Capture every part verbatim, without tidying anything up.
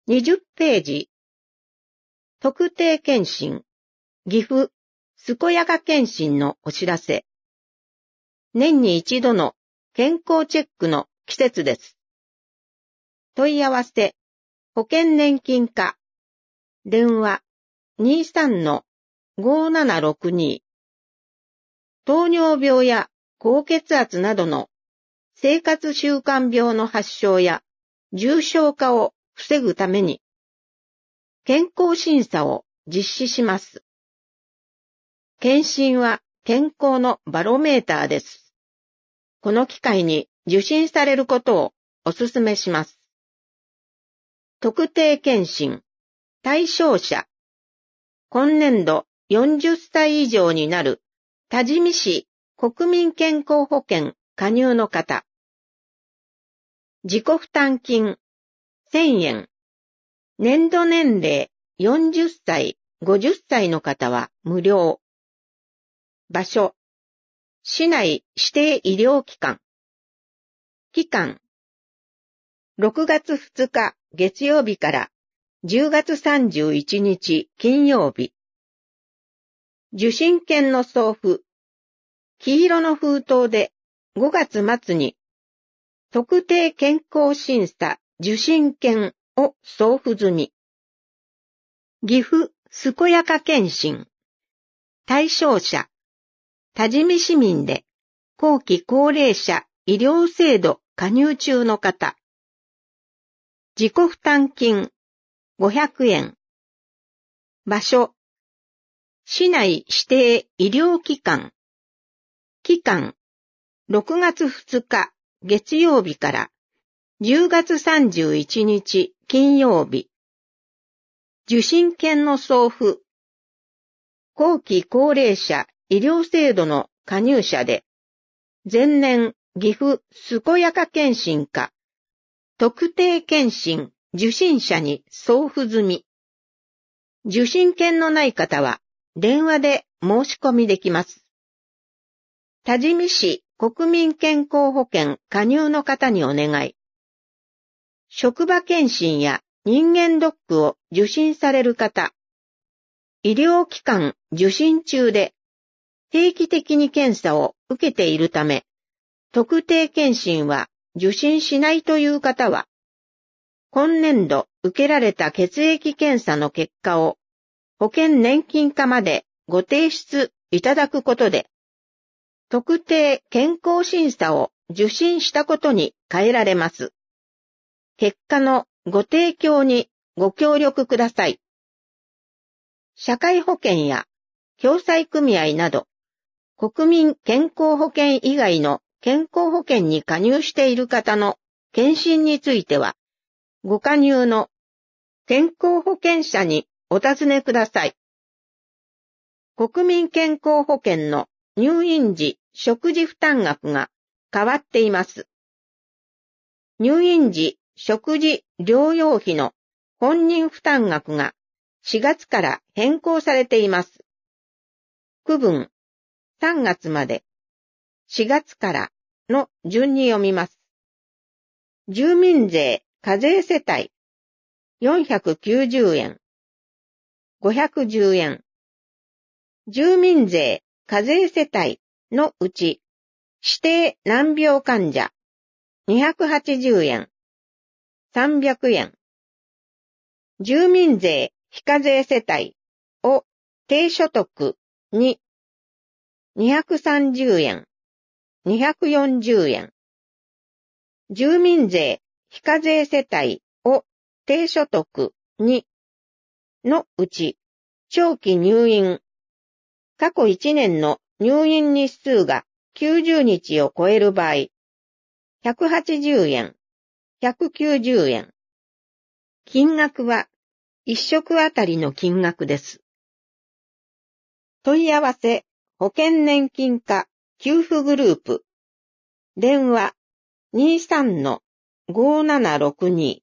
にじゅっページ。特定健診、岐阜、健やか健診のお知らせ。年に一度の健康チェックの季節です。問い合わせ、保険年金課、電話 にじゅうさんのごーななろくに。糖尿病や高血圧などの生活習慣病の発症や重症化を防ぐために、健康審査を実施します。検診は健康のバロメーターです。この機会に受診されることをお勧めします。特定健診、対象者、今年度よんじゅっさい以上になる多治見市国民健康保険加入の方、自己負担金せんえん、年度年齢よんじゅっさい、ごじゅっさいの方は無料。場所、市内指定医療機関。期間、ろくがつふつか月曜日からじゅうがつさんじゅういちにち金曜日。受診券の送付、黄色の封筒でごがつ末に特定健康審査受診券を送付済み。岐阜健やか健診。対象者、多治見市民で後期高齢者医療制度加入中の方。自己負担金ごひゃくえん。場所、市内指定医療機関。期間、ろくがつふつか月曜日からじゅうがつさんじゅういちにち金曜日。受診券の送付。後期高齢者医療制度の加入者で、前年岐阜健やか健診課、特定健診受診者に送付済み。受診券のない方は電話で申し込みできます。多治見市国民健康保険加入の方にお願い。職場健診や人間ドックを受診される方、医療機関受診中で定期的に検査を受けているため、特定健診は受診しないという方は、今年度受けられた血液検査の結果を保険年金課までご提出いただくことで、特定健康審査を受診したことに変えられます。結果のご提供にご協力ください。社会保険や共済組合など、国民健康保険以外の健康保険に加入している方の検診については、ご加入の健康保険者にお尋ねください。国民健康保険の入院時食事負担額が変わっています。入院時食事療養費の本人負担額がしがつから変更されています。区分さんがつまでしがつからの順に読みます。住民税課税世帯よんひゃくきゅうじゅうえん、ごひゃくじゅうえん。住民税課税世帯のうち指定難病患者にひゃくはちじゅうえん、さんびゃくえん。住民税非課税世帯を低所得ににひゃくさんじゅうえん、にひゃくよんじゅうえん。住民税非課税世帯を低所得にのうち長期入院、過去いちねんの入院日数がきゅうじゅうにちを超える場合、ひゃくはちじゅうえん、ひゃくきゅうじゅうえん。金額はいっ食あたりの金額です。問い合わせ、保険年金課給付グループ。電話 にじゅうさんのごーななろくに。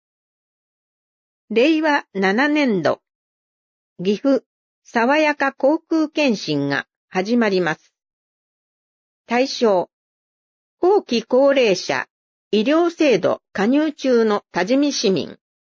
令和ななねん度、岐阜爽やか航空検診が始まります。対象、後期高齢者医療制度加入中の多治見市民。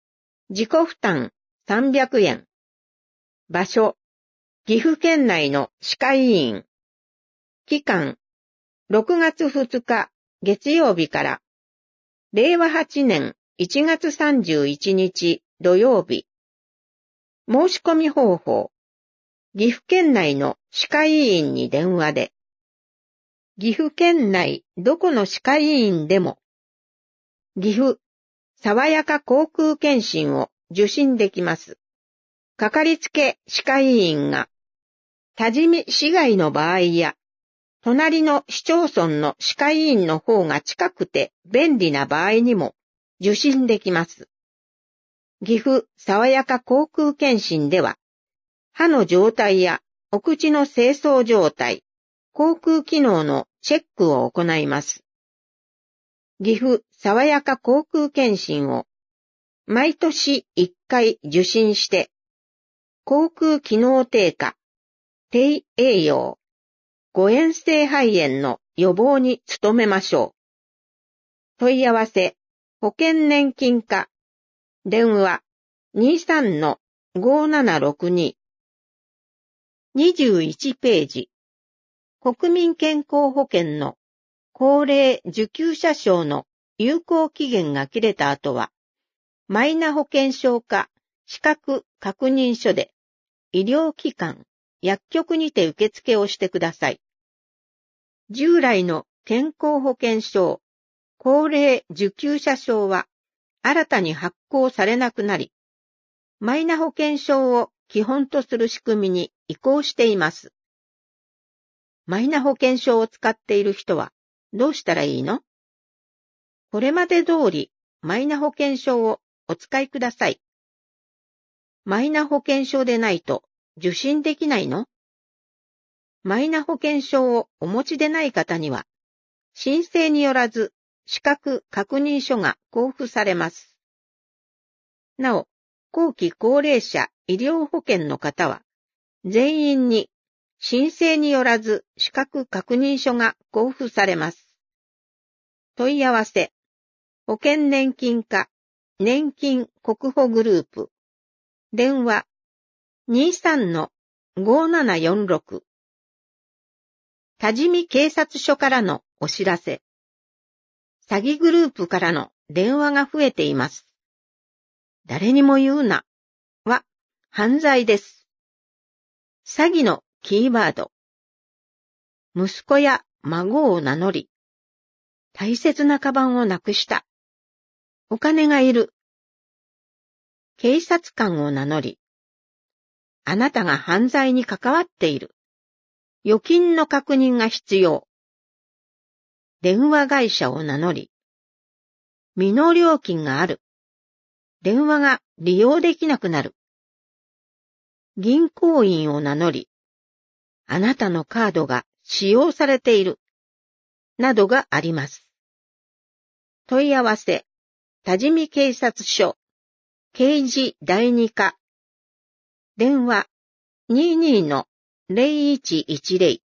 自己負担さんびゃくえん。場所、岐阜県内の歯科医院。期間、ろくがつふつか月曜日かられいわはちねんいちがつさんじゅういちにち土曜日。申し込み方法、岐阜県内の歯科医院に電話で。岐阜県内どこの歯科医院でも、岐阜、爽やか口腔検診を受診できます。かかりつけ歯科医院が、多治見市外の場合や、隣の市町村の歯科医院の方が近くて便利な場合にも受診できます。岐阜爽やか口腔検診では、歯の状態やお口の清掃状態、口腔機能のチェックを行います。岐阜爽やか口腔検診を毎年いっかい受診して、口腔機能低下、低栄養、誤嚥性肺炎の予防に努めましょう。問い合わせ、保険年金課、電話 にさんのごななろくに。にじゅういちページ、国民健康保険の高齢受給者証の有効期限が切れた後は、マイナ保険証か資格確認書で医療機関、薬局にて受付をしてください。従来の健康保険証、高齢受給者証は新たに発行されなくなり、マイナ保険証を基本とする仕組みに移行しています。マイナ保険証を使っている人はどうしたらいいの？これまで通りマイナ保険証をお使いください。マイナ保険証でないと受診できないの？マイナ保険証をお持ちでない方には、申請によらず資格確認書が交付されます。なお、後期高齢者医療保険の方は、全員に申請によらず資格確認書が交付されます。問い合わせ、保険年金課、年金国保グループ、電話 にさんのごななよんろく。多治見警察署からのお知らせ。詐欺グループからの電話が増えています。誰にも言うなは犯罪です。詐欺のキーワード。息子や孫を名乗り、大切なカバンをなくした。お金がいる。警察官を名乗り、あなたが犯罪に関わっている。預金の確認が必要。電話会社を名乗り、未納料金がある。電話が利用できなくなる。銀行員を名乗り、あなたのカードが使用されている。などがあります。問い合わせ、多治見警察署、刑事だいに課。電話 にじゅうにのぜろいちいちぜろ。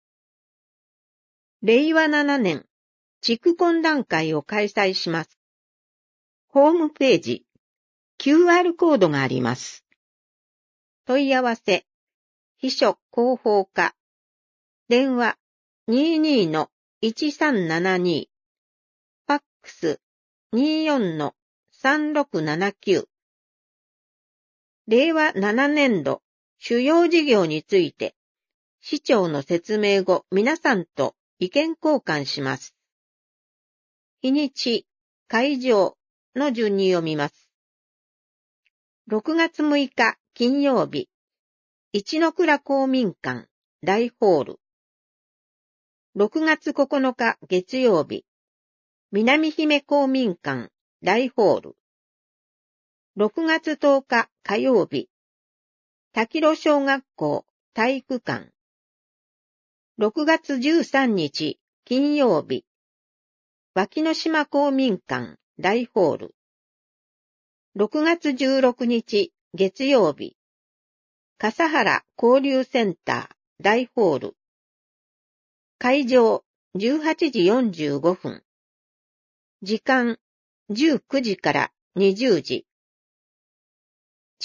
れいわななねん、地区懇談会を開催します。ホームページ、キューアール コードがあります。問い合わせ、秘書広報課。電話 にじゅうにのいちさんななに。ファックス にじゅうよんのさんろくななきゅう。れいわななねんど主要事業について、市長の説明後皆さんと意見交換します。日にち、会場の順に読みます。ろくがつむいか金曜日、一ノ倉公民館大ホール。ろくがつここのか月曜日、南姫公民館大ホール。ろくがつとおか火曜日、滝路小学校体育館。ろくがつじゅうさんにち金曜日、脇の島公民館大ホール。ろくがつじゅうろくにち月曜日、笠原交流センター大ホール。会場じゅうはちじよんじゅうごふん。時間じゅうくじからにじゅうじ。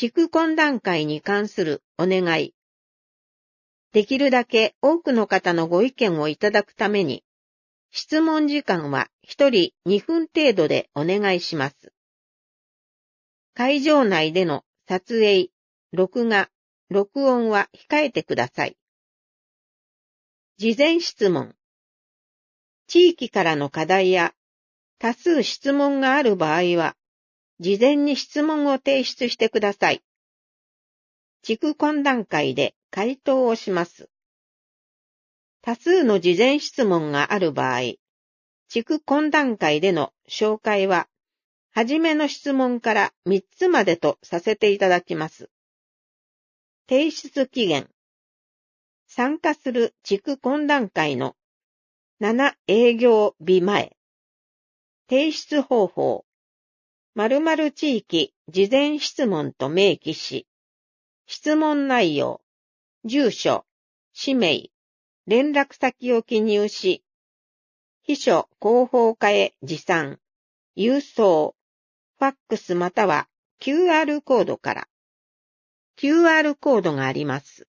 地区懇談会に関するお願い。できるだけ多くの方のご意見をいただくために、質問時間はひとりにふん程度でお願いします。会場内での撮影、録画、録音は控えてください。事前質問。地域からの課題や多数質問がある場合は、事前に質問を提出してください。地区懇談会で回答をします。多数の事前質問がある場合、地区懇談会での紹介は、はじめの質問からみっつまでとさせていただきます。提出期限。参加する地区懇談会のなな営業日前。提出方法。〇〇地域事前質問と明記し、質問内容、住所、氏名、連絡先を記入し、秘書広報課へ持参、郵送、ファックスまたは キューアール コードから。キューアール コードがあります。